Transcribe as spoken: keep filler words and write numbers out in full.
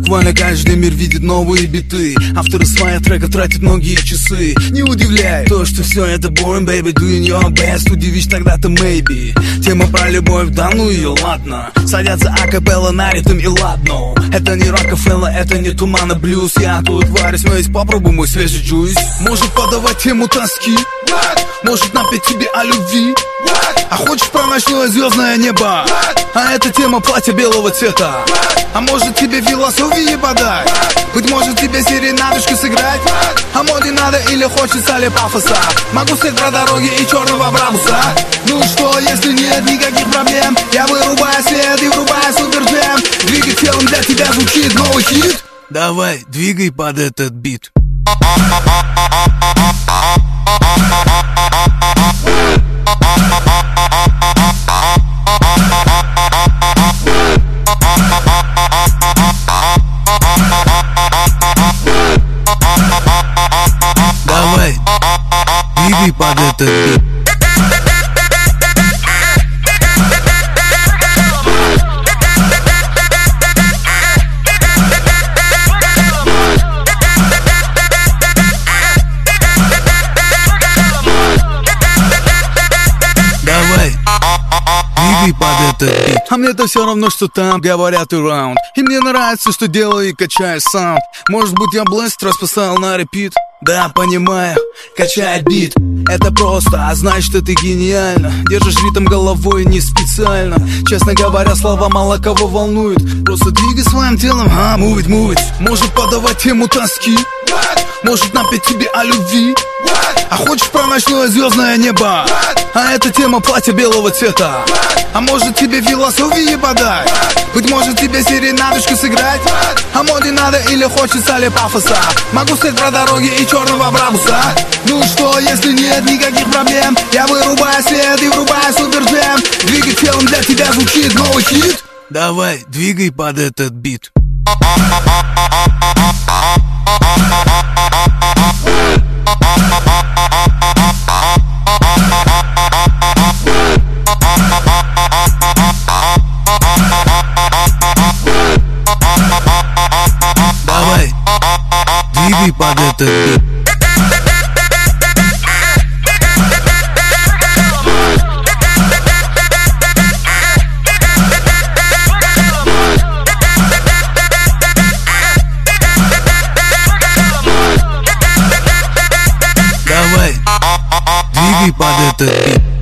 Буквально каждый мир видит новые биты. Авторы своих треков тратят многие часы. Не удивляй то, что все это boring, baby, doing your best. Удивишь тогда-то maybe. Тема про любовь, да ну ее, ладно. Садятся акапелла на ритм и ладно. Это не Рокфеллер, это не Туман и блюз. Я тут варюсь, но есть попробуй мой свежий джуйс. Может подавать тему тоски, может напеть тебе о любви. А хочешь про ночное звездное небо? А это тема платья белого цвета. А может тебе философии подать? Быть может тебе серенадочку сыграть? А моде надо или хочется ли пафоса? Могу сказать про дороги и черного Брамуса. Ну что, если нет никаких проблем, я вырубаю свет и врубаю суперджем. Двигай телом, для тебя звучит новый хит. Давай, двигай под этот бит. Давай, двигай под этот бит. Давай, двигай под этот бит. А мне-то все равно, что там говорят around. И мне нравится, что делаю и качаю саунд. Может быть я блест раз поставил на репит. Да, понимаю, качает бит. Это просто, а значит, ты гениально. Держишь ритм головой не специально. Честно говоря, слова мало кого волнуют. Просто двигай своим телом, а, move it, move it. Может подавать тему тоски, может напеть тебе о любви. А хочешь про ночное звездное небо? А это тема платья белого цвета. А может тебе философии подать? Быть может тебе серенадочку сыграть? А моде надо или хочется ли пафоса? Могу сказать про дороги и черного Брамуса. Ну что, если нет никаких проблем, я вырубаю свет и врубаю суперджем. Двигай телом, для тебя звучит новый хит. Давай, двигай под этот бит. Давай, двигай под этот бит. Давай, двигай под этот бит.